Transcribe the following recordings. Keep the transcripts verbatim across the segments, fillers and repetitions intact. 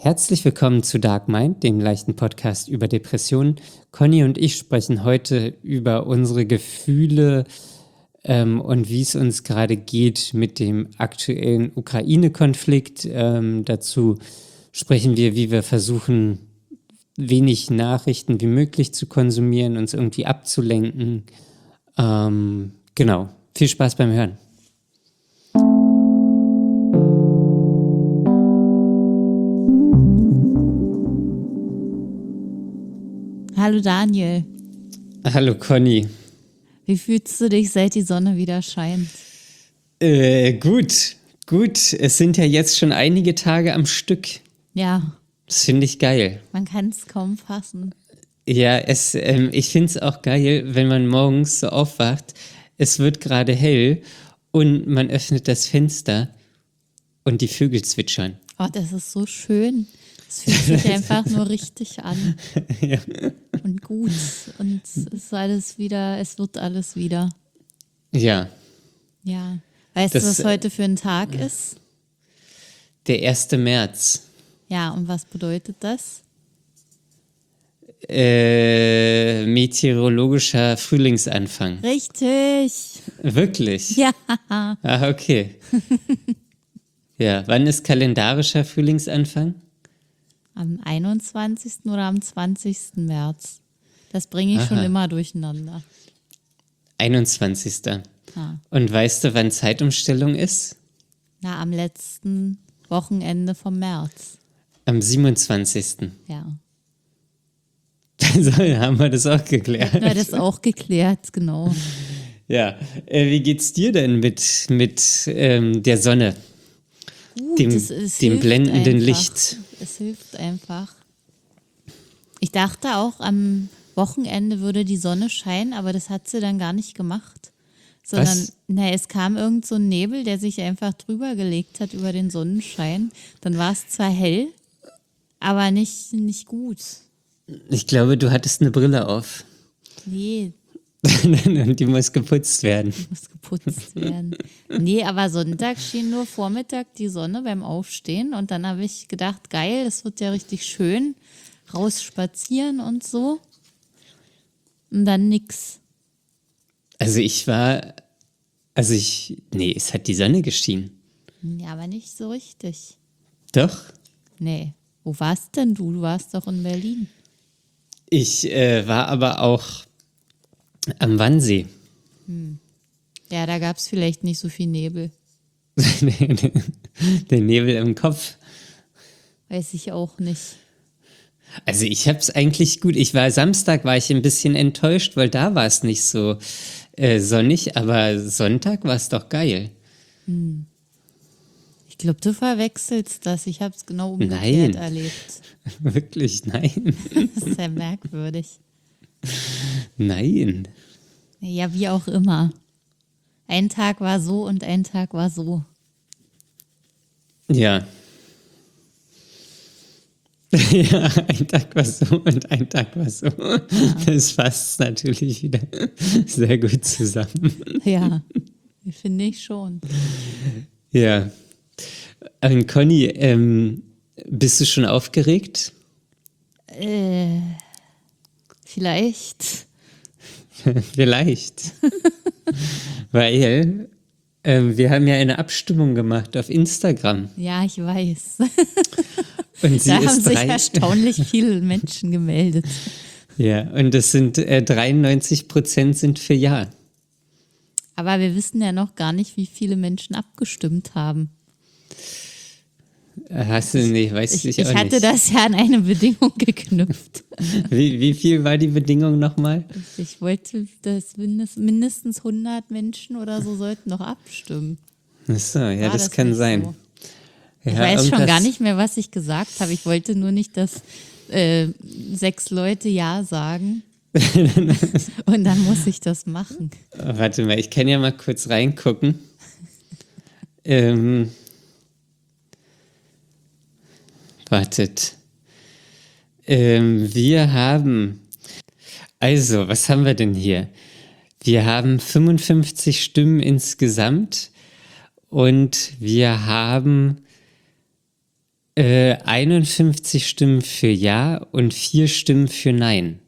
Herzlich willkommen zu Dark Mind, dem leichten Podcast über Depressionen. Conny und ich sprechen heute über unsere Gefühle ähm, und wie es uns gerade geht mit dem aktuellen Ukraine-Konflikt. Ähm, dazu sprechen wir, wie wir versuchen, wenig Nachrichten wie möglich zu konsumieren, uns irgendwie abzulenken. Ähm, genau, viel Spaß beim Hören. Hallo Daniel. Hallo Conny. Wie fühlst du dich, seit die Sonne wieder scheint? Äh, gut, gut. Es sind ja jetzt schon einige Tage am Stück. Ja, Das finde ich geil. man kann es kaum fassen. Ja, es, ähm, ich finde es auch geil, wenn man morgens so aufwacht, es wird gerade hell und man öffnet das Fenster und die Vögel zwitschern. Oh, das ist so schön. Es fühlt sich einfach nur richtig an. Ja. Und gut. Und es ist alles wieder, es wird alles wieder. Ja, Ja. Weißt Das, du, was heute für ein Tag ist? der erste März. Ja, und was bedeutet das? Äh, meteorologischer Frühlingsanfang. Richtig. Wirklich? Ja. Ah, okay. Ja, wann ist kalendarischer Frühlingsanfang? Am einundzwanzigsten oder am zwanzigsten März. Das bringe ich Aha. schon immer durcheinander. einundzwanzigsten Ah. Und weißt du, wann Zeitumstellung ist? Na, am letzten Wochenende vom März. Am siebenundzwanzigsten Ja. So, haben wir das auch geklärt. Ja, das auch geklärt, genau. Ja, äh, wie geht's dir denn mit, mit ähm, der Sonne, Gut, dem, es, es dem hilft blendenden einfach. Licht? Es hilft einfach. Ich dachte auch, am Wochenende würde die Sonne scheinen, aber das hat sie dann gar nicht gemacht. Sondern, Was? na, es kam irgend so ein Nebel, der sich einfach drüber gelegt hat über den Sonnenschein. Dann war es zwar hell, aber nicht, nicht gut. Ich glaube, du hattest eine Brille auf. Nee, Und die muss geputzt werden. muss geputzt werden. Nee, aber Sonntag schien nur Vormittag die Sonne beim Aufstehen und dann habe ich gedacht, geil, das wird ja richtig schön, raus spazieren und so. Und dann nix. Also ich war, also ich, nee, es hat die Sonne geschienen. Ja, aber nicht so richtig. Doch, Nee, wo warst denn du? Du warst doch in Berlin. ich äh, war aber auch am Wannsee. Ja, da gab es vielleicht nicht so viel Nebel. Der Nebel im Kopf. Weiß ich auch nicht. Also ich hab's eigentlich gut. Ich war Samstag, war ich ein bisschen enttäuscht, weil da war es nicht so äh, sonnig, aber Sonntag war es doch geil. Ich glaube, du verwechselst das. Ich habe es genau umgekehrt Nein. erlebt. Wirklich, nein. Das ist sehr merkwürdig. Nein. Ja, wie auch immer. Ein Tag war so und ein Tag war so. Ja. Ja, ein Tag war so und ein Tag war so. Das fasst natürlich wieder sehr gut zusammen. Ja, finde ich schon. Ja. Und Conny, ähm, bist du schon aufgeregt? Äh, vielleicht. Vielleicht. Weil ähm, wir haben ja eine Abstimmung gemacht auf Instagram. Ja, ich weiß. Und sie Da ist haben sich drei, erstaunlich viele Menschen gemeldet. ja, und es sind äh, dreiundneunzig Prozent sind für Ja. Aber wir wissen ja noch gar nicht, wie viele Menschen abgestimmt haben. Hast du nicht, weiß Ich, ich, ich auch hatte nicht. das ja an eine Bedingung geknüpft. Wie, wie viel war die Bedingung nochmal? Ich wollte, dass mindest, mindestens hundert Menschen oder so sollten noch abstimmen. Achso, ja, War das, kann nicht sein. so? Ja, Ich weiß schon irgendwas- gar nicht mehr, was ich gesagt habe. Ich wollte nur nicht, dass äh, sechs Leute Ja sagen. Und dann muss ich das machen. Oh, warte mal, ich kann ja mal kurz reingucken. ähm, wartet. Ähm, wir haben, also, was haben wir denn hier? Wir haben fünfundfünfzig Stimmen insgesamt und wir haben Äh, einundfünfzig Stimmen für Ja und vier Stimmen für Nein.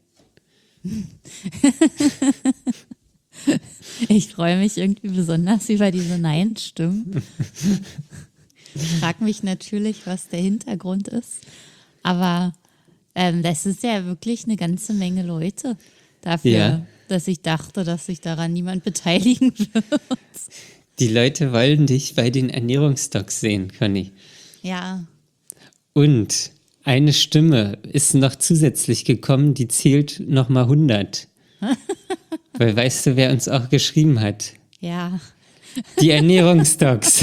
Ich freue mich irgendwie besonders über diese Nein-Stimmen. Ich frage mich natürlich, was der Hintergrund ist. Aber ähm, das ist ja wirklich eine ganze Menge Leute dafür, Ja. dass ich dachte, dass sich daran niemand beteiligen wird. Die Leute wollen dich bei den Ernährungsdocs sehen, Conny. Ja, Und eine Stimme ist noch zusätzlich gekommen, die zählt nochmal hundert. Weil weißt du, wer uns auch geschrieben hat? ja. Die Ernährungsdocs.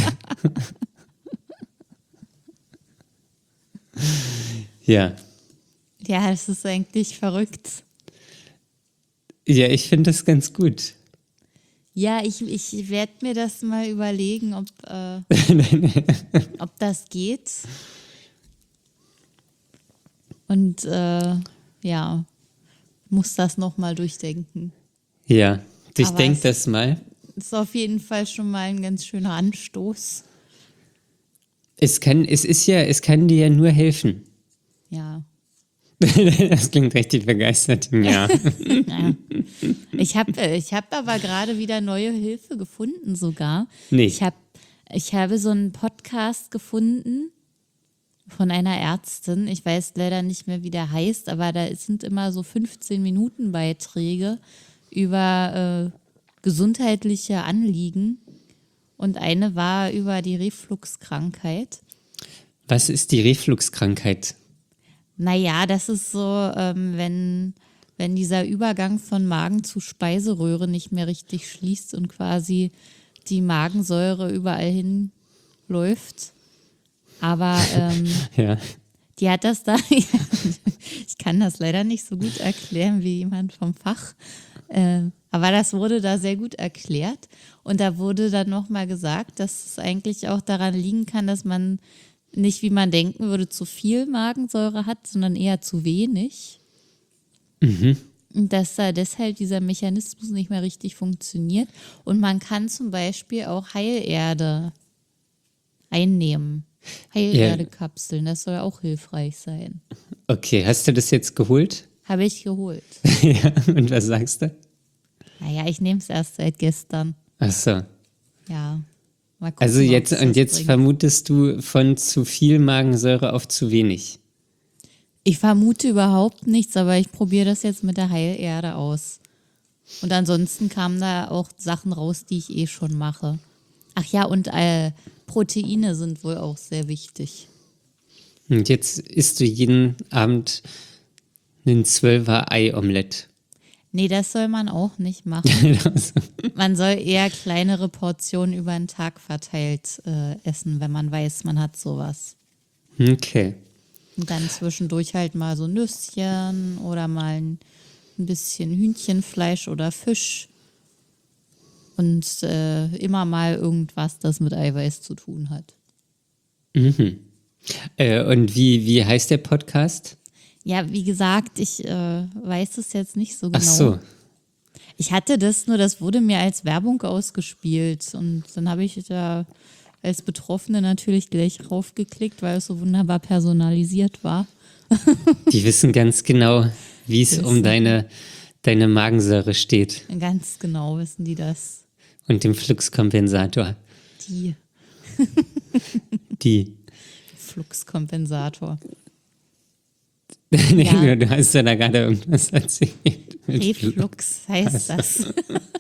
Ja. Ja, es ist eigentlich verrückt. Ja, ich finde das ganz gut. Ja, ich, ich werde mir das mal überlegen, ob, äh, ob das geht. Und äh, ja, muss das nochmal durchdenken. Ja, durchdenk es- das mal. Ist auf jeden Fall schon mal ein ganz schöner Anstoß. Es kann, es ist ja, es kann dir ja nur helfen. Ja. Das klingt richtig begeistert. Ja. ja. Ich habe ich hab aber gerade wieder neue Hilfe gefunden sogar. Nee. Ich, hab, ich habe so einen Podcast gefunden von einer Ärztin. Ich weiß leider nicht mehr, wie der heißt, aber da sind immer so fünfzehn Minuten Beiträge über äh, gesundheitliche Anliegen. Und eine war über die Refluxkrankheit. Was ist die Refluxkrankheit? Naja, das ist so, ähm, wenn, wenn dieser Übergang von Magen zu Speiseröhre nicht mehr richtig schließt und quasi die Magensäure überall hinläuft. Aber ähm, Ja. die hat das da, ich kann das leider nicht so gut erklären wie jemand vom Fach, äh, aber das wurde da sehr gut erklärt. Und da wurde dann nochmal gesagt, dass es eigentlich auch daran liegen kann, dass man nicht, wie man denken würde, zu viel Magensäure hat, sondern eher zu wenig. Mhm. Und dass da deshalb dieser Mechanismus nicht mehr richtig funktioniert. Und man kann zum Beispiel auch Heilerde einnehmen. Heilerde-Kapseln, das soll auch hilfreich sein. Okay, hast du das jetzt geholt? Habe ich geholt. Ja, und was sagst du? Naja, ich nehme es erst seit gestern. Ach so. Ja. Mal gucken, Also ob jetzt, es und was jetzt bringt. vermutest du von zu viel Magensäure auf zu wenig. Ich vermute überhaupt nichts, aber ich probiere das jetzt mit der Heilerde aus. Und ansonsten kamen da auch Sachen raus, die ich eh schon mache. Ach ja, und äh, Proteine sind wohl auch sehr wichtig. Und jetzt isst du jeden Abend einen Zwölfer Ei-Omelett. Nee, das soll man auch nicht machen. Man soll eher kleinere Portionen über den Tag verteilt äh, essen, wenn man weiß, man hat sowas. Okay. Und dann zwischendurch halt mal so Nüsschen oder mal ein, ein bisschen Hühnchenfleisch oder Fisch. Und äh, immer mal irgendwas, das mit Eiweiß zu tun hat. Mhm. Äh, und wie, wie heißt der Podcast? Ja, wie gesagt, ich äh, weiß es jetzt nicht so genau. Ach so. Ich hatte das, nur das wurde mir als Werbung ausgespielt. Und dann habe ich da als Betroffene natürlich gleich raufgeklickt, weil es so wunderbar personalisiert war. Die wissen ganz genau, wie es um Wissen. deine, deine Magensäure steht Ganz genau wissen die das. und dem Fluxkompensator. Die Die. Fluxkompensator. Nee, Ja. du hast ja da gerade irgendwas erzählt. Mit Flu- Reflux heißt das.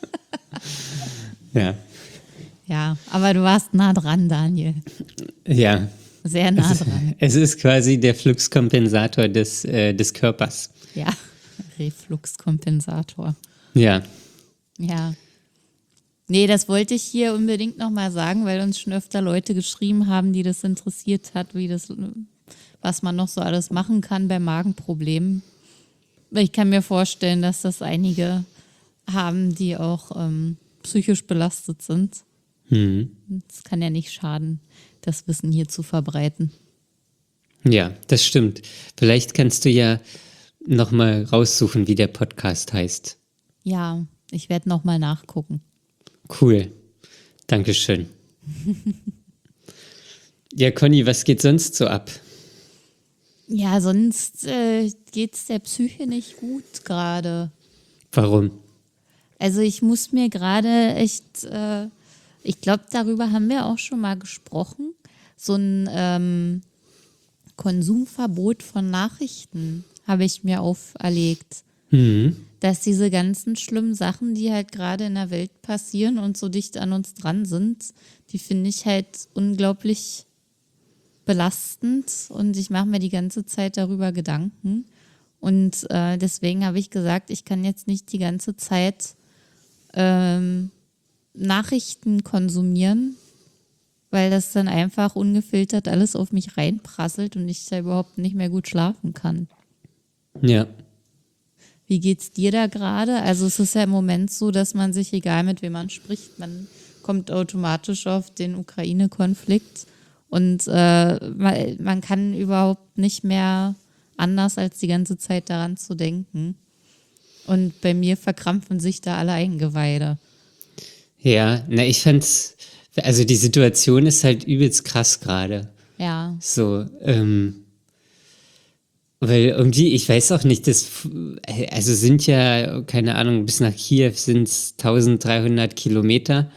Ja. Ja, aber du warst nah dran, Daniel. Ja. Sehr nah dran. Es ist quasi der Fluxkompensator des, äh, des Körpers. Ja, Refluxkompensator. Ja. Ja. Nee, das wollte ich hier unbedingt nochmal sagen, weil uns schon öfter Leute geschrieben haben, die das interessiert hat, wie das, was man noch so alles machen kann bei Magenproblemen. Ich kann mir vorstellen, dass das einige haben, die auch ähm, psychisch belastet sind. Mhm. Es kann ja nicht schaden, das Wissen hier zu verbreiten. Ja, das stimmt. Vielleicht kannst du ja nochmal raussuchen, wie der Podcast heißt. Ja, ich werde nochmal nachgucken. Cool. Dankeschön. Ja, Conny, was geht sonst so ab? Ja, sonst äh, geht es der Psyche nicht gut gerade. Warum? Also ich muss mir gerade echt, äh, ich glaube, darüber haben wir auch schon mal gesprochen, so ein ähm, Konsumverbot von Nachrichten habe ich mir auferlegt. Mhm. Dass diese ganzen schlimmen Sachen, die halt gerade in der Welt passieren und so dicht an uns dran sind, die finde ich halt unglaublich belastend und ich mache mir die ganze Zeit darüber Gedanken. Und äh, deswegen habe ich gesagt, ich kann jetzt nicht die ganze Zeit ähm, Nachrichten konsumieren, weil das dann einfach ungefiltert alles auf mich reinprasselt und ich da überhaupt nicht mehr gut schlafen kann. Ja. Wie geht's dir da gerade? Also es ist ja im Moment so, dass man sich, egal mit wem man spricht, man kommt automatisch auf den Ukraine-Konflikt und äh, man, man kann überhaupt nicht mehr anders, als die ganze Zeit daran zu denken. Und bei mir verkrampfen sich da alle Eingeweide. Ja, na, ich fand's, also die Situation ist halt übelst krass gerade. Ja, So, ähm, weil irgendwie, ich weiß auch nicht, das, also sind ja, keine Ahnung, bis nach Kiew sind es dreizehnhundert Kilometer.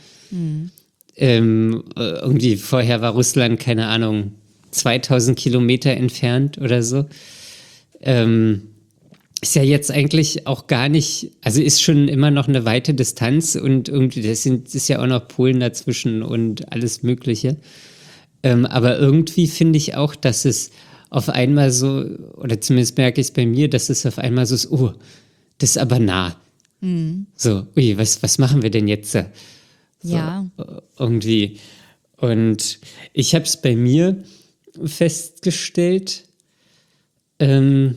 Ähm, äh, irgendwie vorher war Russland, keine Ahnung, zweitausend Kilometer entfernt oder so. Ähm, ist ja jetzt eigentlich auch gar nicht, also ist schon immer noch eine weite Distanz und irgendwie, das sind, ist ja auch noch Polen dazwischen und alles Mögliche. Ähm, aber irgendwie finde ich auch, dass es auf einmal so, oder zumindest merke ich es bei mir, dass es auf einmal so ist, oh, das ist aber nah. mhm. So, ui, was, was machen wir denn jetzt? So, Ja, irgendwie. Und ich habe es bei mir festgestellt, ähm,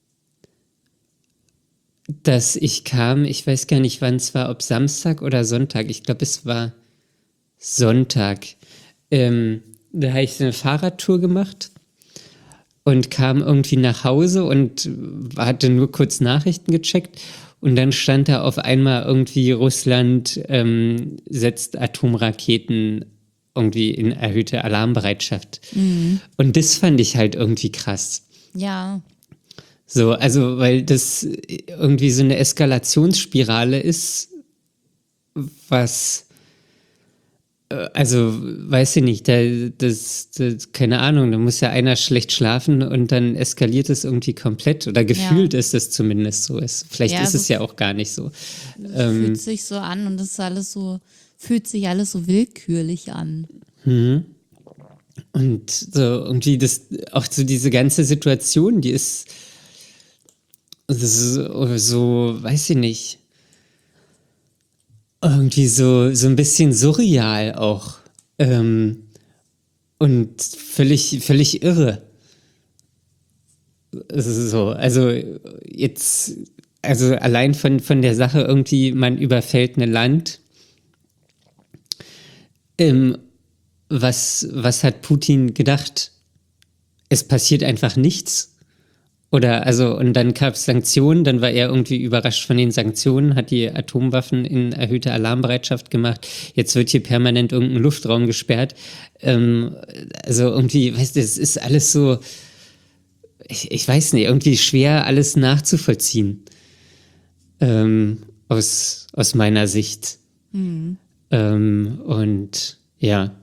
dass ich kam, ich weiß gar nicht, wann es war, ob Samstag oder Sonntag. Ich glaube, es war Sonntag. Ähm, da habe ich so eine Fahrradtour gemacht und kam irgendwie nach Hause und hatte nur kurz Nachrichten gecheckt. Und dann stand da auf einmal irgendwie, Russland ähm, setzt Atomraketen irgendwie in erhöhte Alarmbereitschaft. Und das fand ich halt irgendwie krass. ja, So, also, weil das irgendwie so eine Eskalationsspirale ist, was, äh, also, weiß ich nicht, da, das, das, keine Ahnung, da muss ja einer schlecht schlafen und dann eskaliert es irgendwie komplett oder gefühlt Ja. ist es zumindest so. Es, vielleicht Ja, ist so es ja auch gar nicht so. es Ähm, fühlt sich so an und es ist alles so, fühlt sich alles so willkürlich an. Und so irgendwie das, auch so diese ganze Situation, die ist so, so, weiß ich nicht, irgendwie so, so ein bisschen surreal auch. Ähm, und völlig, völlig irre. So, also jetzt, also allein von, von der Sache irgendwie, man überfällt ein Land. Ähm, was, was hat Putin gedacht? Es passiert einfach nichts. Oder also, und dann gab es Sanktionen, dann war er irgendwie überrascht von den Sanktionen, hat die Atomwaffen in erhöhte Alarmbereitschaft gemacht. Jetzt wird hier permanent irgendein Luftraum gesperrt. Ähm, also irgendwie, weißt du, es ist alles so, ich, ich weiß nicht, irgendwie schwer alles nachzuvollziehen. Ähm, aus, aus meiner Sicht. Ähm, und ja.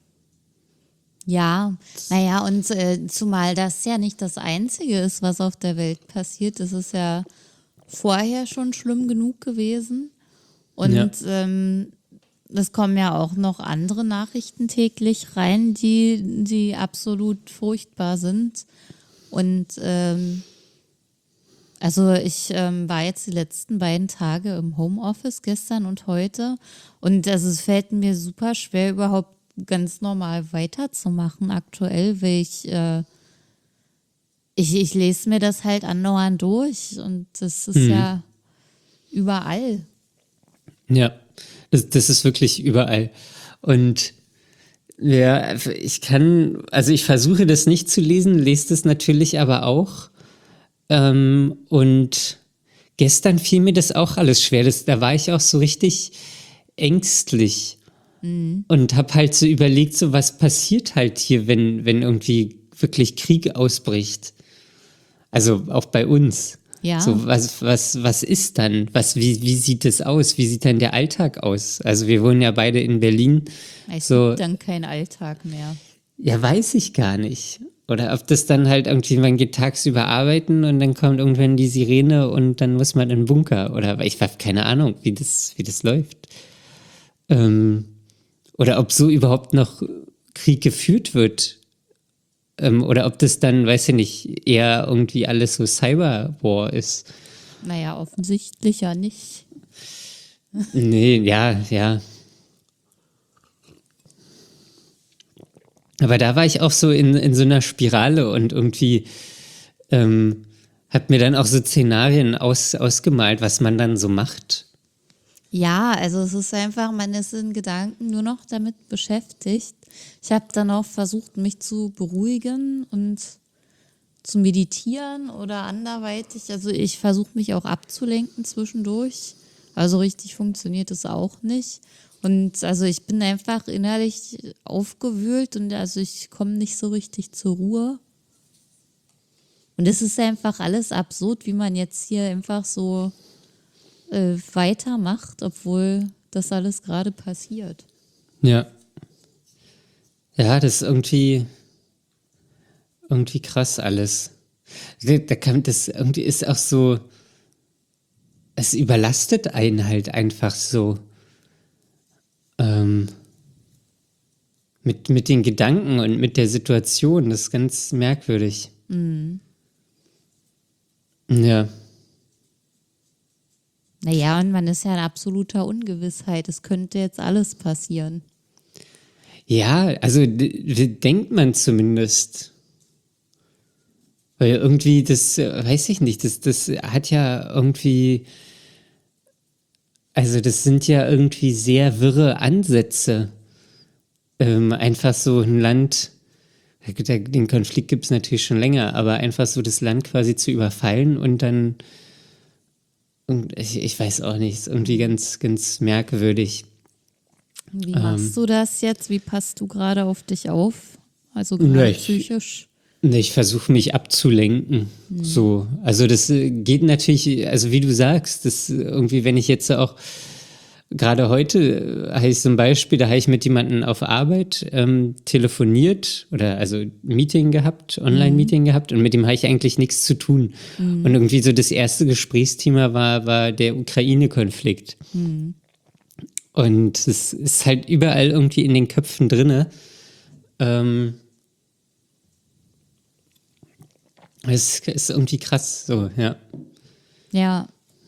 Ja, naja, und äh, zumal das ja nicht das Einzige ist, was auf der Welt passiert. Es ist ja vorher schon schlimm genug gewesen. Und Ja. ähm, es kommen ja auch noch andere Nachrichten täglich rein, die, die absolut furchtbar sind. Und ähm, also ich ähm, war jetzt die letzten beiden Tage im Homeoffice, gestern und heute. Und also es fällt mir super schwer, überhaupt ganz normal weiterzumachen aktuell, weil ich, äh, ich, ich lese mir das halt andauernd durch und das ist ja überall. Ja, das, das ist wirklich überall. Und ja, ich kann, also ich versuche das nicht zu lesen, lese das natürlich aber auch. Ähm, und gestern fiel mir das auch alles schwer. Das, da war ich auch so richtig ängstlich und habe halt so überlegt, so was passiert halt hier, wenn, wenn irgendwie wirklich Krieg ausbricht. Also auch bei uns. Ja. So, was, was, was ist dann? Was, wie, wie sieht es aus? Wie sieht dann der Alltag aus? Also wir wohnen ja beide in Berlin. Es So, gibt dann kein Alltag mehr. ja, weiß ich gar nicht. Oder ob das dann halt irgendwie, man geht tagsüber arbeiten und dann kommt irgendwann die Sirene und dann muss man in den Bunker. Oder ich habe keine Ahnung, wie das, wie das läuft. Ähm, oder ob so überhaupt noch Krieg geführt wird. Ähm, oder ob das dann, weiß ich nicht, eher irgendwie alles so Cyberwar ist. Naja, offensichtlich ja nicht. Nee, ja, ja. Aber da war ich auch so in, in so einer Spirale und irgendwie ähm, hab mir dann auch so Szenarien aus, ausgemalt, was man dann so macht. Ja, also es ist einfach, man ist in Gedanken nur noch damit beschäftigt. Ich habe dann auch versucht, mich zu beruhigen und zu meditieren oder anderweitig. Also ich versuche mich auch abzulenken zwischendurch. Also richtig funktioniert es auch nicht. Und also ich bin einfach innerlich aufgewühlt und also ich komme nicht so richtig zur Ruhe. Und es ist einfach alles absurd, wie man jetzt hier einfach so äh, weitermacht, obwohl das alles gerade passiert. Ja. Ja, das ist irgendwie, irgendwie krass alles. Da da kann, das irgendwie ist auch so, es überlastet einen halt einfach so. Ähm, mit, mit den Gedanken und mit der Situation. Das ist ganz merkwürdig. Mhm. Ja. Naja, und man ist ja in absoluter Ungewissheit. Es könnte jetzt alles passieren. Ja, also d- d- denkt man zumindest. Weil irgendwie, das äh, weiß ich nicht, das, das hat ja irgendwie, also das sind ja irgendwie sehr wirre Ansätze. Ähm, einfach so ein Land, der- den Konflikt gibt es natürlich schon länger, aber einfach so das Land quasi zu überfallen und dann, und ich, ich weiß auch nicht, ist irgendwie ganz, ganz merkwürdig. Wie machst du das jetzt? Wie passt du gerade auf dich auf? Also Ja, gerade ich- psychisch. Ne, Ich versuche mich abzulenken. So, also das äh, geht natürlich, also wie du sagst, das äh, irgendwie, wenn ich jetzt auch gerade heute äh, habe ich so ein Beispiel, da habe ich mit jemandem auf Arbeit ähm, telefoniert oder also Meeting gehabt, Online-Meeting gehabt und mit dem habe ich eigentlich nichts zu tun. Und irgendwie so das erste Gesprächsthema war, war der Ukraine-Konflikt. Und es ist halt überall irgendwie in den Köpfen drinne. Ähm, es ist irgendwie krass, so, ja. Ja,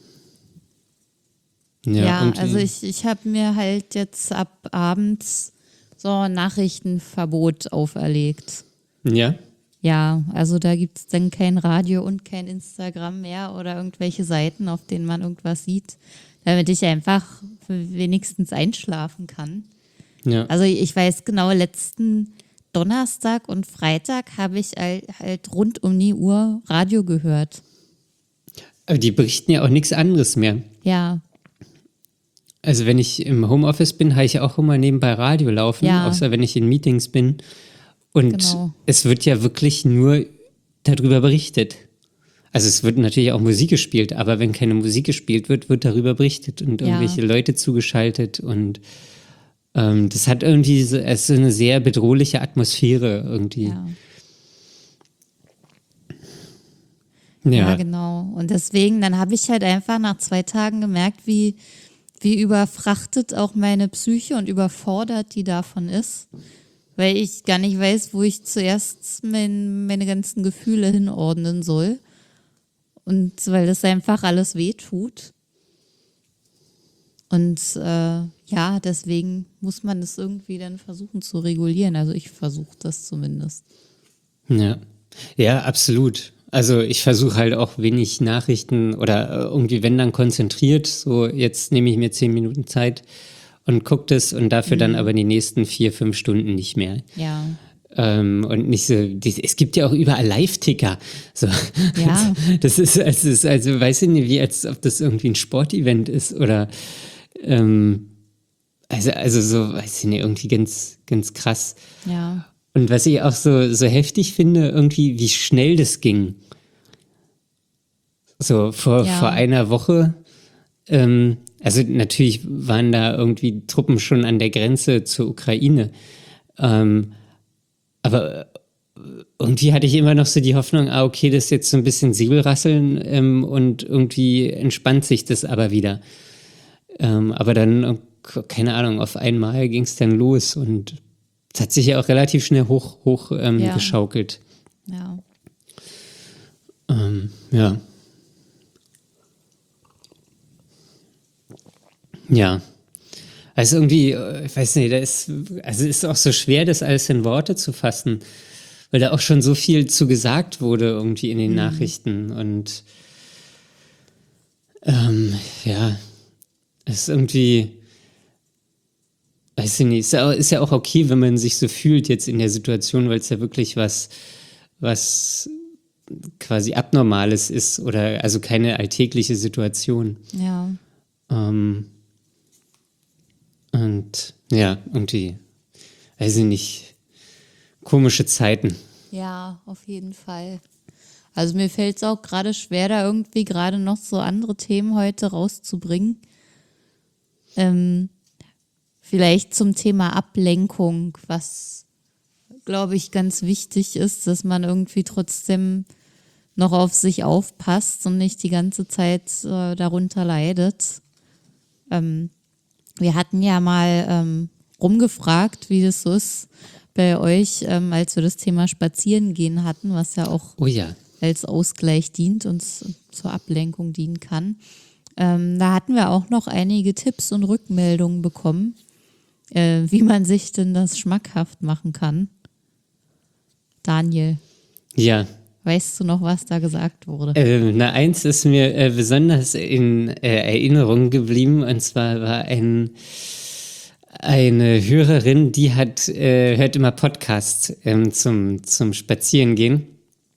Ja, ja, irgendwie. also ich, ich habe mir halt jetzt ab abends so ein Nachrichtenverbot auferlegt. Ja, Ja, also da gibt es dann kein Radio und kein Instagram mehr oder irgendwelche Seiten, auf denen man irgendwas sieht, damit ich einfach wenigstens einschlafen kann. ja. Also ich weiß genau, letzten Donnerstag und Freitag habe ich halt, halt rund um die Uhr Radio gehört. Aber die berichten ja auch nichts anderes mehr. Ja, Also wenn ich im Homeoffice bin, habe ich ja auch immer nebenbei Radio laufen, Ja. außer wenn ich in Meetings bin. Und Genau. es wird ja wirklich nur darüber berichtet. Also es wird natürlich auch Musik gespielt, aber wenn keine Musik gespielt wird, wird darüber berichtet und Ja. irgendwelche Leute zugeschaltet und ähm, das hat irgendwie so, es ist so eine sehr bedrohliche Atmosphäre irgendwie. ja. Ja, Ja, genau. Und deswegen, dann habe ich halt einfach nach zwei Tagen gemerkt, wie, wie überfrachtet auch meine Psyche und überfordert die davon ist. Weil ich gar nicht weiß, wo ich zuerst mein, meine ganzen Gefühle hinordnen soll. Und weil das einfach alles wehtut. Und äh, ja, deswegen muss man das irgendwie dann versuchen zu regulieren. Also ich versuche das zumindest. ja. Ja, absolut. Also ich versuche halt auch wenig Nachrichten oder äh, irgendwie, wenn dann konzentriert, so jetzt nehme ich mir zehn Minuten Zeit und gucke das und dafür dann aber die nächsten vier, fünf Stunden nicht mehr. Ja. Ähm, und nicht so, die, es gibt ja auch überall Live-Ticker. So. Ja. Das ist, es ist, also weiß ich nicht, wie als ob das irgendwie ein Sportevent ist oder ähm, also, also so, weiß ich nicht, irgendwie ganz, ganz krass. Ja. Und was ich auch so, so heftig finde, irgendwie, wie schnell das ging. So vor, Ja. vor einer Woche, ähm, also natürlich waren da irgendwie Truppen schon an der Grenze zur Ukraine. Ähm, aber irgendwie hatte ich immer noch so die Hoffnung, ah, okay, das ist jetzt so ein bisschen Säbelrasseln ähm, und irgendwie entspannt sich das aber wieder. Ähm, aber dann, äh, keine Ahnung, auf einmal ging es dann los und es hat sich ja auch relativ schnell hoch, hoch ähm, Ja. geschaukelt. Ja. Ähm, ja. Ja. Also irgendwie, äh, ich weiß nicht, da ist, also es ist auch so schwer, das alles in Worte zu fassen, weil da auch schon so viel zu gesagt wurde irgendwie in den Nachrichten und ähm, ja, es ist irgendwie, weiß ich nicht, ist ja, auch, ist ja auch okay, wenn man sich so fühlt jetzt in der Situation, weil es ja wirklich was, was quasi Abnormales ist oder also keine alltägliche Situation. Ja. Ähm, und ja, irgendwie, weiß ich nicht, komische Zeiten. Ja, auf jeden Fall. Also mir fällt es auch gerade schwer, da irgendwie gerade noch so andere Themen heute rauszubringen. Ähm, vielleicht zum Thema Ablenkung, was, glaube ich, ganz wichtig ist, dass man irgendwie trotzdem noch auf sich aufpasst und nicht die ganze Zeit äh, darunter leidet. Ähm, wir hatten ja mal ähm, rumgefragt, wie das so ist bei euch, ähm, als wir das Thema Spazierengehen hatten, was ja auch Oh ja. als Ausgleich dient und s- zur Ablenkung dienen kann. Ähm, da hatten wir auch noch einige Tipps und Rückmeldungen bekommen, äh, wie man sich denn das schmackhaft machen kann. Daniel, Ja, weißt du noch, was da gesagt wurde? äh, na eins ist mir äh, besonders in äh, Erinnerung geblieben und zwar war ein eine Hörerin, die hat äh, hört immer Podcasts ähm, zum zum Spazierengehen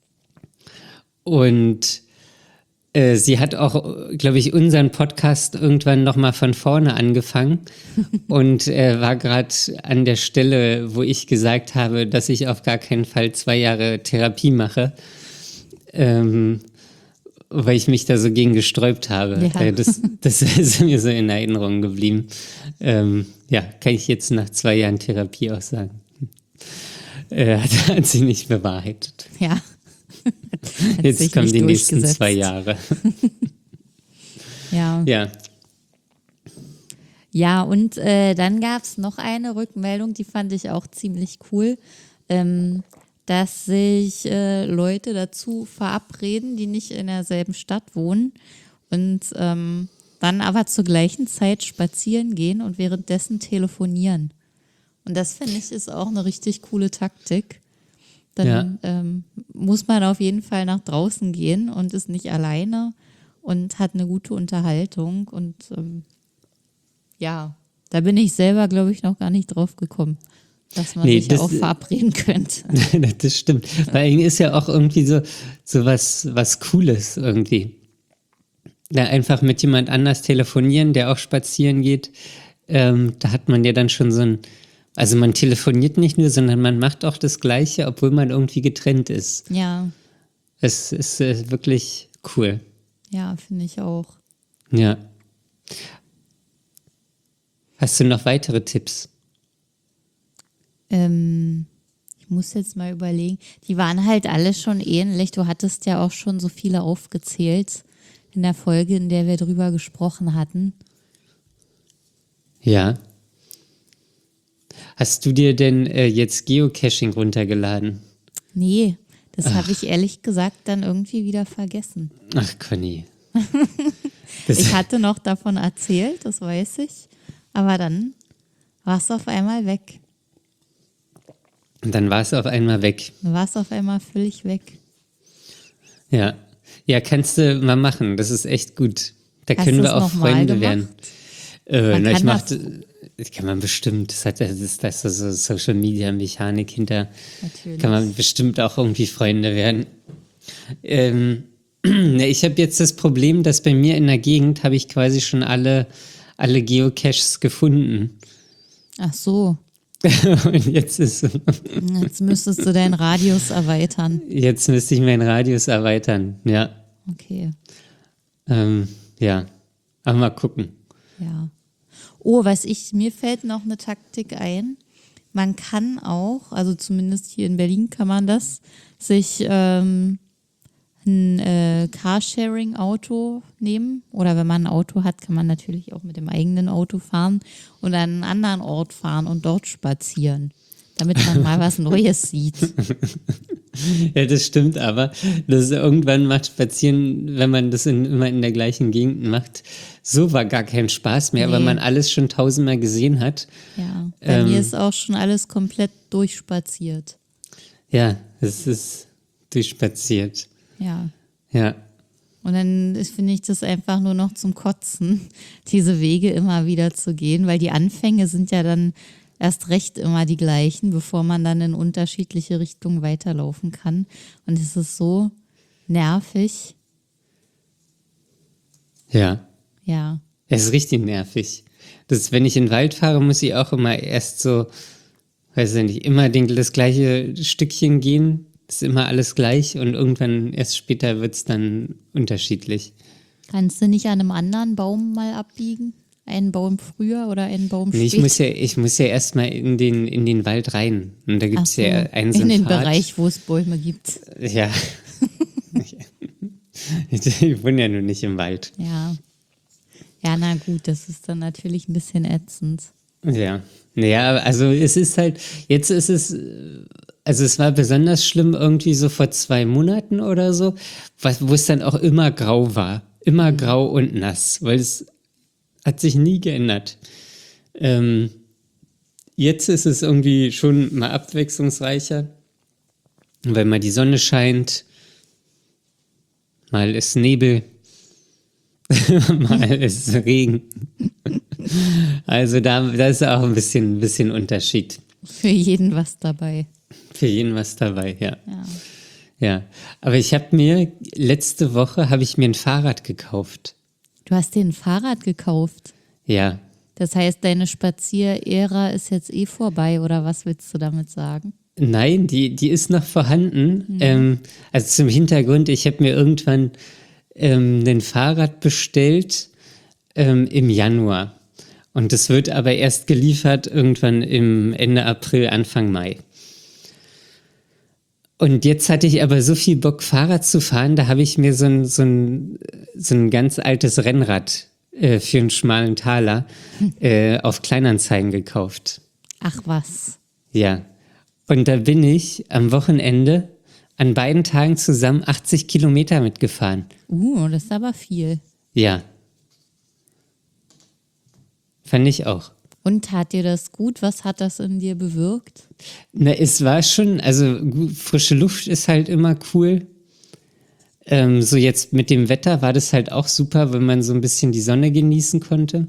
und äh, sie hat auch, glaube ich, unseren Podcast irgendwann nochmal von vorne angefangen und äh, war gerade an der Stelle, wo ich gesagt habe, dass ich auf gar keinen Fall zwei Jahre Therapie mache, ähm, weil ich mich da so gegen gesträubt habe. Ja. Äh, das, das ist mir so in Erinnerung geblieben. Ähm, ja, kann ich jetzt nach zwei Jahren Therapie auch sagen. Äh, hat, hat sich nicht bewahrheitet. Ja. Hat Jetzt sich kommen nicht die nächsten durchgesetzt. zwei Jahre. Ja. Ja. Ja, und äh, dann gab es noch eine Rückmeldung, die fand ich auch ziemlich cool, ähm, dass sich äh, Leute dazu verabreden, die nicht in derselben Stadt wohnen und ähm, dann aber zur gleichen Zeit spazieren gehen und währenddessen telefonieren. Und das finde ich ist auch eine richtig coole Taktik. Dann Ja. ähm, muss man auf jeden Fall nach draußen gehen und ist nicht alleine und hat eine gute Unterhaltung und ähm, ja, da bin ich selber, glaube ich, noch gar nicht drauf gekommen, dass man Nee, sich ja das- auch verabreden könnte. Das stimmt. Vor allem ist ja auch irgendwie so, so was, was Cooles irgendwie. Ja, einfach mit jemand anders telefonieren, der auch spazieren geht. Ähm, da hat man ja dann schon so ein, also man telefoniert nicht nur, sondern man macht auch das Gleiche, obwohl man irgendwie getrennt ist. Ja, Es ist äh, wirklich cool. ja, finde ich auch. Ja. Hast du noch weitere Tipps? Ähm, ich muss jetzt mal überlegen. Die waren halt alle schon ähnlich. Du hattest ja auch schon so viele aufgezählt in der Folge, in der wir drüber gesprochen hatten. Ja. Hast du dir denn äh, jetzt Geocaching runtergeladen? Nee, das habe ich ehrlich gesagt dann irgendwie wieder vergessen. Ach, Conny. Das, Ich hatte noch davon erzählt, das weiß ich. Aber dann war es auf einmal weg. und dann war es auf einmal weg. Dann war es auf einmal völlig weg. Ja. Ja, kannst du mal machen. Das ist echt gut. Da Hast können du's wir auch noch mal Freunde gemacht? werden. Äh, Man na, ich kann mach, das- das kann man bestimmt. Das hat das ist, das ist so Social Media Mechanik hinter. Natürlich. Kann man bestimmt auch irgendwie Freunde werden. Ähm, ne, ich habe jetzt das Problem, dass bei mir in der Gegend habe ich quasi schon alle, alle Geocaches gefunden. Ach so, Und jetzt ist jetzt müsstest du deinen Radius erweitern. jetzt müsste ich meinen Radius erweitern. Ja. Okay. Ähm, ja, aber mal gucken. Ja. Oh, was ich, mir fällt noch eine Taktik ein. Man kann auch, also zumindest hier in Berlin kann man das, sich ähm, ein äh, Carsharing-Auto nehmen. Oder wenn man ein Auto hat, kann man natürlich auch mit dem eigenen Auto fahren und an einen anderen Ort fahren und dort spazieren, damit man mal was Neues sieht. Ja, das stimmt, aber das irgendwann macht Spazieren, wenn man das in, immer in der gleichen Gegend macht, so war gar kein Spaß mehr, Nee. weil man alles schon tausendmal gesehen hat. Ja, bei Ähm, mir ist auch schon alles komplett durchspaziert. Ja, es ist durchspaziert. Ja. Ja, Und dann ist- finde ich das einfach nur noch zum Kotzen, diese Wege immer wieder zu gehen, weil die Anfänge sind ja dann erst recht immer die gleichen, bevor man dann in unterschiedliche Richtungen weiterlaufen kann. Und es ist so nervig. ja. Ja, Es ist richtig nervig. Das, wenn ich in den Wald fahre, muss ich auch immer erst so, weiß ich nicht, immer den, das gleiche Stückchen gehen. Ist immer alles gleich und irgendwann erst später wird es dann unterschiedlich. kannst du nicht an einem anderen Baum mal abbiegen? Einen Baum früher oder einen Baum Nee, später? ich muss ja, ich muss ja erstmal in den, in den Wald rein. Und da gibt Ach es so, ja einen so in einen den Pfad. Bereich, wo es Bäume gibt. Ja. Ich wohne ja nur nicht im Wald. Ja. Ja, na gut, das ist dann natürlich ein bisschen ätzend. Ja. Naja, also es ist halt, jetzt ist es, äh, also es war besonders schlimm irgendwie so vor zwei Monaten oder so, was- wo es dann auch immer grau war. Immer grau und nass, weil es hat sich nie geändert. Ähm, jetzt ist es irgendwie schon mal abwechslungsreicher, weil mal die Sonne scheint, mal ist Nebel, mal ist Regen. Also da, da ist auch ein bisschen, ein bisschen Unterschied. Für jeden was dabei. Für jeden was dabei, ja. Ja. Ja, aber ich habe mir, letzte Woche habe ich mir ein Fahrrad gekauft. Du hast dir ein Fahrrad gekauft. Ja, Das heißt, deine Spazierära ist jetzt eh vorbei, oder was willst du damit sagen? nein, die, die ist noch vorhanden. Ähm, also zum Hintergrund, ich habe mir irgendwann ähm, ein Fahrrad bestellt ähm, im Januar. Und das wird aber erst geliefert irgendwann im Ende April, Anfang Mai. Und jetzt hatte ich aber so viel Bock, Fahrrad zu fahren, da habe ich mir so ein, so ein, so ein ganz altes Rennrad äh, für einen schmalen Taler äh, auf Kleinanzeigen gekauft. Ach was. Ja. Und da bin ich am Wochenende an beiden Tagen zusammen achtzig Kilometer mitgefahren. Uh, das ist aber viel. Ja. Fand ich auch. Und tat dir das gut? Was hat das in dir bewirkt? Na, es war schon, also gut, frische Luft ist halt immer cool. Ähm, so jetzt mit dem Wetter war das halt auch super, wenn man so ein bisschen die Sonne genießen konnte.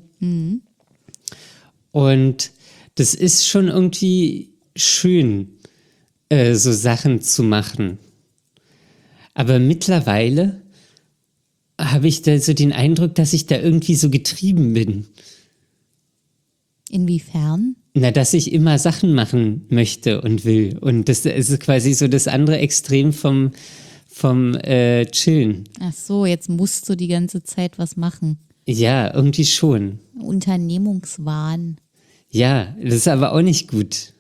Und das ist schon irgendwie schön, äh, so Sachen zu machen. Aber mittlerweile habe ich da so den Eindruck, dass ich da irgendwie so getrieben bin. Inwiefern? Na, dass ich immer Sachen machen möchte und will. Und das ist quasi so das andere Extrem vom, vom äh, Chillen. Ach so, jetzt musst du die ganze Zeit was machen. Ja, irgendwie schon. Unternehmungswahn. Ja, das ist aber auch nicht gut.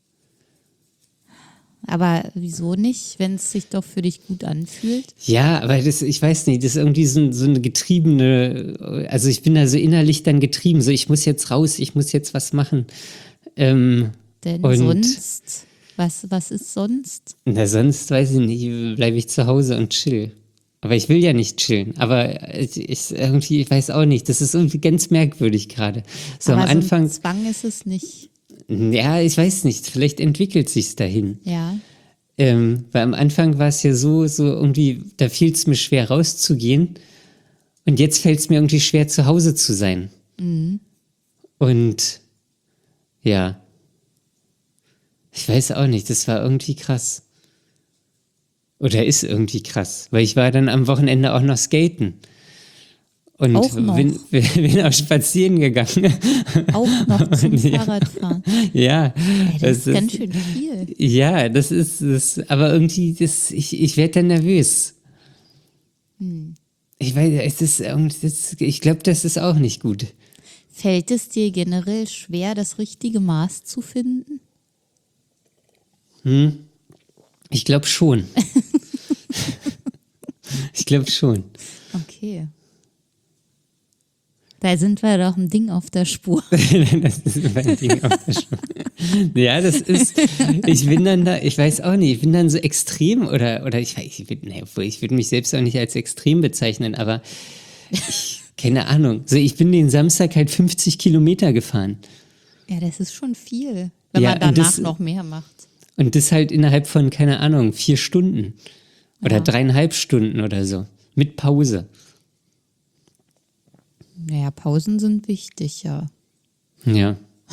Aber wieso nicht, wenn es sich doch für dich gut anfühlt? Ja, aber das, ich weiß nicht, das ist irgendwie so, so eine getriebene, also ich bin da so innerlich dann getrieben, so ich muss jetzt raus, ich muss jetzt was machen. Ähm, Denn Und- sonst, was, was ist sonst? na, sonst weiß ich nicht, bleibe ich zu Hause und chill. Aber ich will ja nicht chillen. Aber ich, ich, irgendwie, ich weiß auch nicht, das ist irgendwie ganz merkwürdig gerade. So Aber am Anfang, so ein Zwang ist es nicht. ja, ich weiß nicht, vielleicht entwickelt sich's dahin. Ja. Ähm, weil am Anfang war es ja so, so irgendwie, da fiel es mir schwer rauszugehen. Und jetzt fällt es mir irgendwie schwer, zu Hause zu sein. Und ja, ich weiß auch nicht, das war irgendwie krass. Oder ist irgendwie krass, weil ich war dann am Wochenende auch noch skaten. Und Auch noch? Bin, bin auch spazieren gegangen. Auch noch zum Ja. Fahrradfahren. Ja, Ey, das ist ganz schön viel. ja, das ist, das, aber irgendwie, das, ich, ich werde dann nervös. Ich weiß, es ist, irgendwie- das, ich glaube, das ist auch nicht gut. Fällt es dir generell schwer, das richtige Maß zu finden? Ich glaube schon. Ich glaube schon. Okay. Da sind wir doch ein Ding auf der Spur. Das ist mein Ding auf der Spur. Ja, das ist, ich bin dann da, ich weiß auch nicht, ich bin dann so extrem oder, oder ich weiß, ich, bin, nee, obwohl ich würde mich selbst auch nicht als extrem bezeichnen, aber ich, keine Ahnung. So, ich bin den Samstag halt fünfzig Kilometer gefahren. Ja, das ist schon viel, wenn Ja, man und danach das- noch mehr macht. Und das halt innerhalb von, keine Ahnung, vier Stunden oder Ja. dreieinhalb Stunden oder so. Mit Pause. Naja, Pausen sind wichtig, ja. Ja.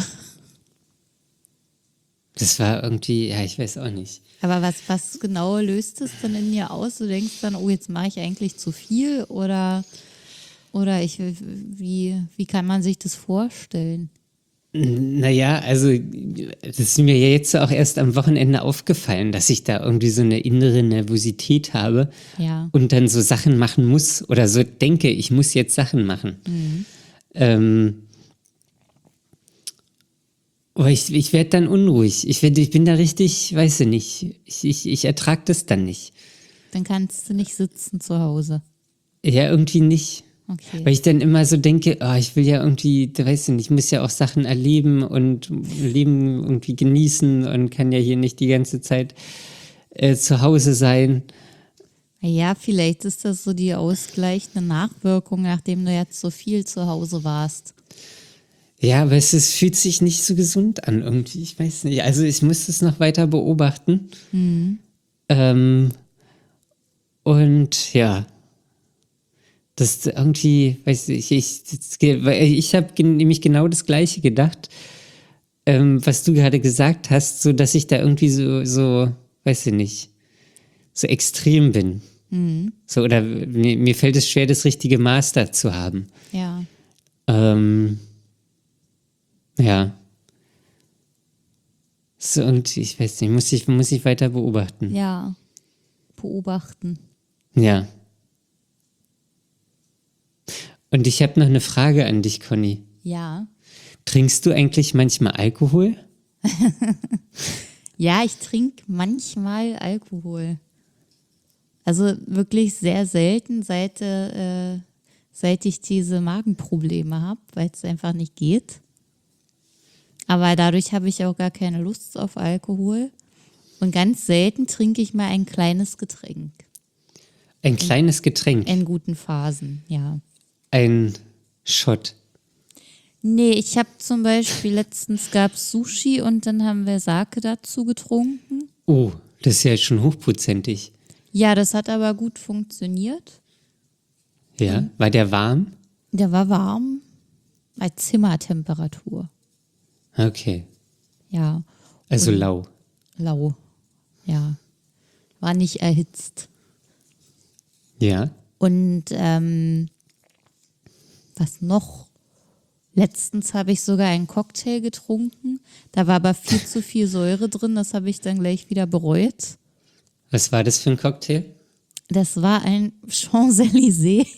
Das war irgendwie, ja, ich weiß auch nicht. Aber was, was genau löst es dann in dir aus? Du denkst dann, oh, jetzt mache ich eigentlich zu viel oder, oder ich, wie, wie kann man sich das vorstellen? Naja, also das ist mir ja jetzt auch erst am Wochenende aufgefallen, dass ich da irgendwie so eine innere Nervosität habe Ja. und dann so Sachen machen muss oder so denke, ich muss jetzt Sachen machen. Ähm, aber ich, ich werde dann unruhig. Ich, werd, ich bin da richtig, weiß ich nicht, ich, ich, ich ertrage das dann nicht. Dann kannst du nicht sitzen zu Hause. Ja, irgendwie nicht. Okay. Weil ich dann immer so denke, oh, ich will ja irgendwie, da weiß ich nicht, ich muss ja auch Sachen erleben und Leben irgendwie genießen und kann ja hier nicht die ganze Zeit äh, zu Hause sein. Ja, vielleicht ist das so die ausgleichende Nachwirkung, nachdem du jetzt so viel zu Hause warst. Ja, aber es ist, fühlt sich nicht so gesund an irgendwie, ich weiß nicht. Also ich muss das noch weiter beobachten. Ähm, und ja, das irgendwie, weiß ich, ich, das, weil ich habe nämlich genau das Gleiche gedacht, ähm, was du gerade gesagt hast, so dass ich da irgendwie so, so, weiß ich nicht, so extrem bin. So, oder mir, mir fällt es schwer, das richtige Maß da zu haben. Ja. Ähm, ja. So, und ich weiß nicht, muss ich, muss ich weiter beobachten. Ja. Beobachten. Ja. Und ich habe noch eine Frage an dich, Conny. Ja. Trinkst du eigentlich manchmal Alkohol? Ja, ich trinke manchmal Alkohol. Also wirklich sehr selten, seit, äh, seit ich diese Magenprobleme habe, weil es einfach nicht geht. Aber dadurch habe ich auch gar keine Lust auf Alkohol. Und ganz selten trinke ich mal ein kleines Getränk. Ein kleines Getränk, In guten Phasen, ja. ein Shot. Nee, ich habe zum Beispiel letztens gab es Sushi und dann haben wir Sake dazu getrunken. Oh, das ist ja schon hochprozentig. Ja, das hat aber gut funktioniert. Ja, war der warm? Der war warm, bei Zimmertemperatur. Okay, Ja, also Und- lau. lau. Ja, war nicht erhitzt. Ja, Und ähm, was noch? Letztens habe ich sogar einen Cocktail getrunken. Da war aber viel zu viel Säure drin. Das habe ich dann gleich wieder bereut. was war das für ein Cocktail? Das war ein Champs-Élysées.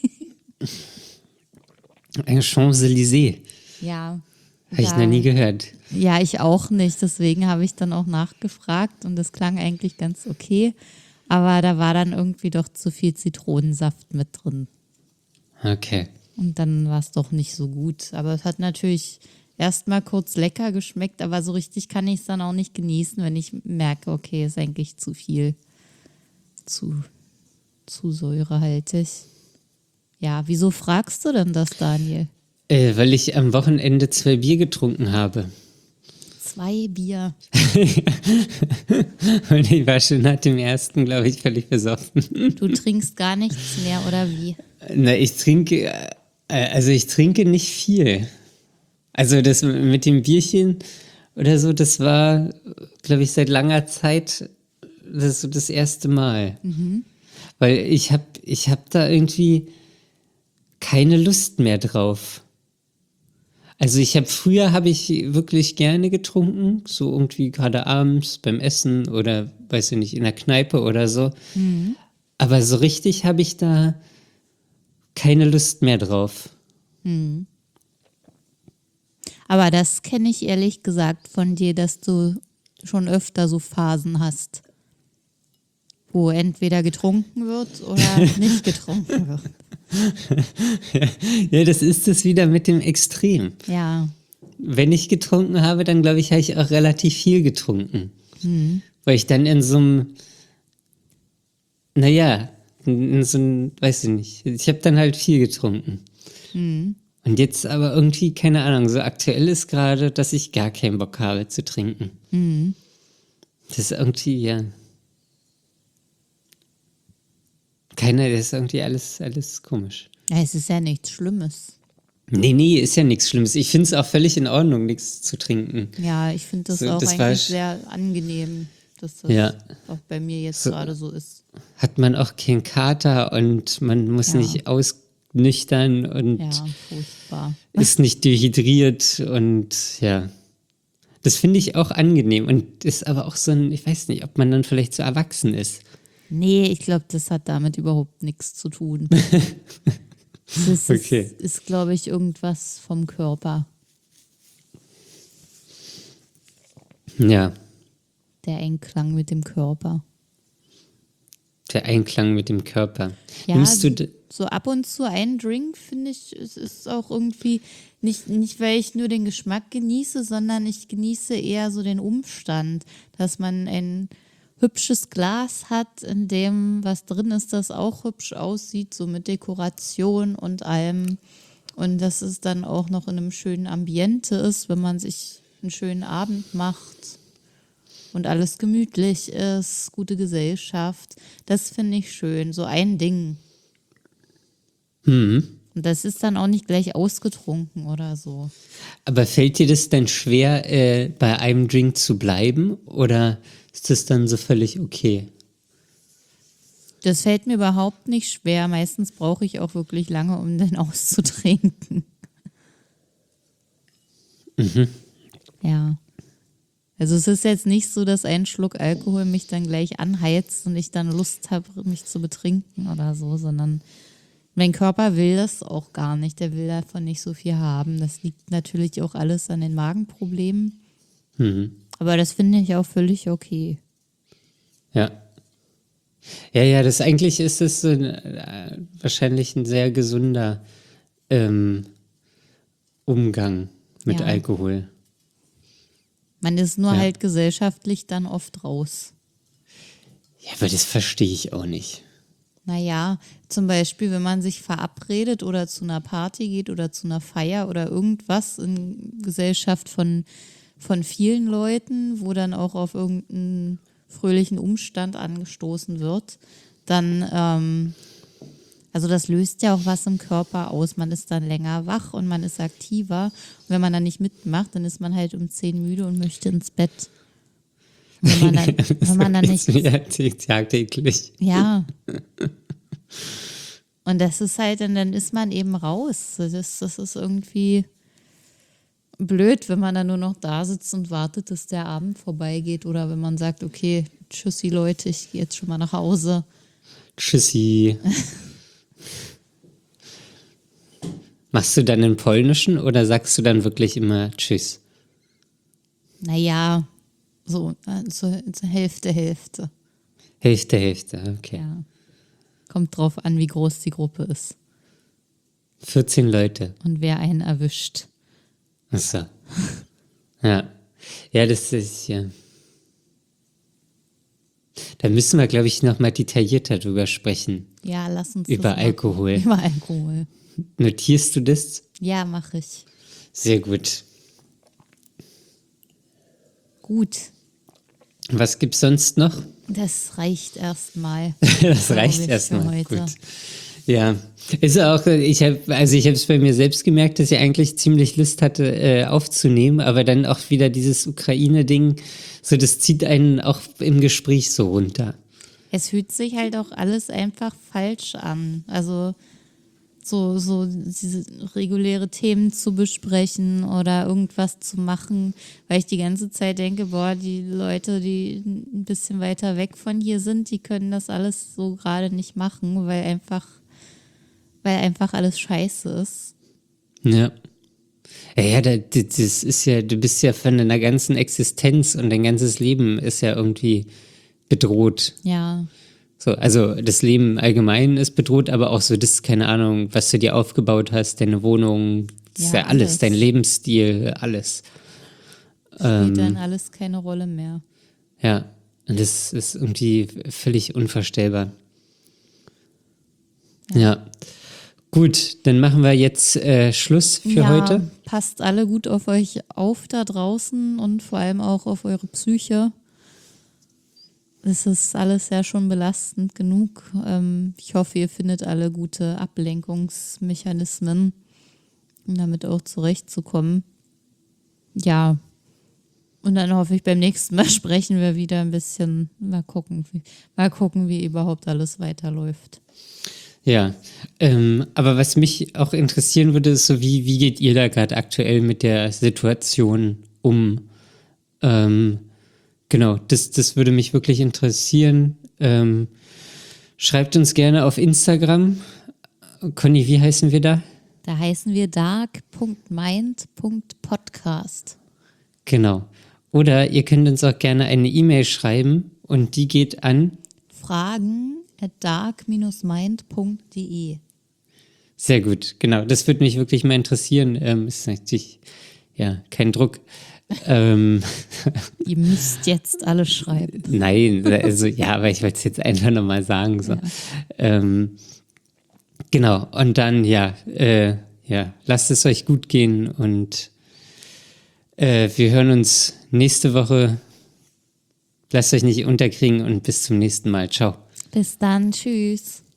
Ein Champs-Élysées. Ja. Habe ich da- noch nie gehört. Ja, ich auch nicht. Deswegen habe ich dann auch nachgefragt und das klang eigentlich ganz okay. Aber da war dann irgendwie doch zu viel Zitronensaft mit drin. Okay. Und dann war es doch nicht so gut. Aber es hat natürlich erstmal kurz lecker geschmeckt, aber so richtig kann ich es dann auch nicht genießen, wenn ich merke, okay, ist eigentlich zu viel. Zu, zu säurehaltig. Ja, wieso fragst du denn das, Daniel? Äh, weil ich am Wochenende zwei Bier getrunken habe. Zwei Bier. Und ich war schon nach dem ersten, glaube ich, völlig besoffen. Du trinkst gar nichts mehr, oder wie? Na, ich trinke, äh, also ich trinke nicht viel. Also das mit dem Bierchen oder so, das war, glaube ich, seit langer Zeit das, ist so das erste Mal. Weil ich habe ich hab da irgendwie keine Lust mehr drauf. Also ich habe früher habe ich wirklich gerne getrunken, so irgendwie gerade abends beim Essen oder weiß ich nicht, in der Kneipe oder so. Aber so richtig habe ich da keine Lust mehr drauf. Aber das kenne ich ehrlich gesagt von dir, dass du schon öfter so Phasen hast, wo entweder getrunken wird oder nicht getrunken wird. Ja, das ist es wieder mit dem Extrem. Ja, Wenn ich getrunken habe, dann glaube ich, habe ich auch relativ viel getrunken. Weil ich dann in so einem, naja, in so einem, weiß ich nicht, ich habe dann halt viel getrunken. Und jetzt aber irgendwie, keine Ahnung, so aktuell ist gerade, dass ich gar keinen Bock habe zu trinken. Das ist irgendwie, ja. Keiner, das ist irgendwie alles, alles komisch. ja, es ist ja nichts Schlimmes. Nee, nee, ist ja nichts Schlimmes. Ich finde es auch völlig in Ordnung, nichts zu trinken. Ja, ich finde das So, auch das war eigentlich sch- sehr angenehm, dass das Ja. auch bei mir jetzt So. gerade so ist. Hat man auch keinen Kater und man muss Ja. nicht ausnüchtern und Ja, furchtbar. ist nicht dehydriert und ja. Das finde ich auch angenehm und ist aber auch so ein, ich weiß nicht, ob man dann vielleicht so erwachsen ist. Nee, ich glaube, das hat damit überhaupt nichts zu tun. Das ist, Okay. ist, ist glaube ich, irgendwas vom Körper, Ja, der Einklang mit dem Körper. der Einklang mit dem Körper. Ja, Nimmst du, d- so ab und zu einen Drink, finde ich, es ist auch irgendwie, nicht, nicht weil ich nur den Geschmack genieße, sondern ich genieße eher so den Umstand, dass man ein hübsches Glas hat, in dem was drin ist, das auch hübsch aussieht, so mit Dekoration und allem. Und dass es dann auch noch in einem schönen Ambiente ist, wenn man sich einen schönen Abend macht und alles gemütlich ist, gute Gesellschaft. Das finde ich schön, so ein Ding. Und das ist dann auch nicht gleich ausgetrunken oder so. aber fällt dir das dann schwer, äh, bei einem Drink zu bleiben oder ist das dann so völlig okay? Das fällt mir überhaupt nicht schwer. Meistens brauche ich auch wirklich lange, um den auszutrinken. Ja. Also es ist jetzt nicht so, dass ein Schluck Alkohol mich dann gleich anheizt und ich dann Lust habe, mich zu betrinken oder so, sondern mein Körper will das auch gar nicht. Der will davon nicht so viel haben. Das liegt natürlich auch alles an den Magenproblemen. Aber das finde ich auch völlig okay. Ja. Ja, ja, das eigentlich ist es so ein, äh, wahrscheinlich ein sehr gesunder ähm, Umgang mit Ja. Alkohol. Man ist nur Ja. halt gesellschaftlich dann oft raus. Ja, aber das verstehe ich auch nicht. Naja, zum Beispiel, wenn man sich verabredet oder zu einer Party geht oder zu einer Feier oder irgendwas in Gesellschaft von, von vielen Leuten, wo dann auch auf irgendeinen fröhlichen Umstand angestoßen wird, dann, ähm, also das löst ja auch was im Körper aus. Man ist dann länger wach und man ist aktiver. Und wenn man dann nicht mitmacht, dann ist man halt um zehn müde und möchte ins Bett. Und wenn man dann, wenn man dann nicht, Ja, tagtäglich. ja. Und das ist halt, und dann ist man eben raus. Das, das ist irgendwie blöd, wenn man dann nur noch da sitzt und wartet, dass der Abend vorbeigeht. Oder wenn man sagt, okay, tschüssi Leute, ich gehe jetzt schon mal nach Hause. Tschüssi. Machst du dann in Polnischen oder sagst du dann wirklich immer Tschüss? Naja, so, also so Hälfte, Hälfte. Hälfte, Hälfte, okay. Ja. Kommt drauf an, wie groß die Gruppe ist vierzehn Leute. und wer einen erwischt. Achso. Ja. Ja, das ist ja. Da müssen wir, glaube ich, nochmal detaillierter drüber sprechen. Ja, lass uns Über das machen. Alkohol. Über Alkohol. Notierst du das? Ja, mache ich. Sehr gut. Gut, Was gibt's sonst noch? das reicht erstmal. Das glaub reicht ich, für erstmal. heute. Gut. Ja, ist auch, ich habe, also ich habe es bei mir selbst gemerkt, dass ich eigentlich ziemlich Lust hatte, äh, aufzunehmen, aber dann auch wieder dieses Ukraine-Ding, so das zieht einen auch im Gespräch so runter. Es fühlt sich halt auch alles einfach falsch an. Also so, so diese reguläre Themen zu besprechen oder irgendwas zu machen, weil ich die ganze Zeit denke, boah, die Leute, die ein bisschen weiter weg von hier sind, die können das alles so gerade nicht machen, weil einfach weil einfach alles scheiße ist. Ja. Ja, ja, da- das ist ja, du bist ja von deiner ganzen Existenz und dein ganzes Leben ist ja irgendwie bedroht. Ja, So, also das Leben allgemein ist bedroht, aber auch so das, keine Ahnung, was du dir aufgebaut hast, deine Wohnung, das ist Ja, ja alles, alles. dein Lebensstil, alles. spielt dann alles keine Rolle mehr. Ja, und das ist irgendwie völlig unvorstellbar. Ja. Gut, dann machen wir jetzt äh, Schluss für ja, heute. passt alle gut auf euch auf da draußen und vor allem auch auf eure Psyche. Es ist alles ja schon belastend genug. Ähm, ich hoffe, ihr findet alle gute Ablenkungsmechanismen, um damit auch zurechtzukommen. Ja, und dann hoffe ich, beim nächsten Mal sprechen wir wieder ein bisschen, mal gucken, wie, mal gucken, wie überhaupt alles weiterläuft. Ja, ähm, aber was mich auch interessieren würde, ist so, wie, wie geht ihr da gerade aktuell mit der Situation um? Ähm, genau, das, das würde mich wirklich interessieren. Ähm, schreibt uns gerne auf Instagram. Conny, wie heißen wir da? Da heißen wir dark punkt mind punkt podcast. Genau. Oder ihr könnt uns auch gerne eine E-Mail schreiben und die geht an. Fragen at dark dash mind punkt de. Sehr gut, genau. Das würde mich wirklich mal interessieren. Ähm, ist natürlich, ja, kein Druck. ähm, Ihr müsst jetzt alle schreiben. nein, also ja, aber ich wollte es jetzt einfach nochmal sagen. So. Ja. Ähm, genau, und dann, ja, äh, ja, lasst es euch gut gehen und äh, wir hören uns nächste Woche. Lasst euch nicht unterkriegen und bis zum nächsten Mal. Ciao. Bis dann, tschüss.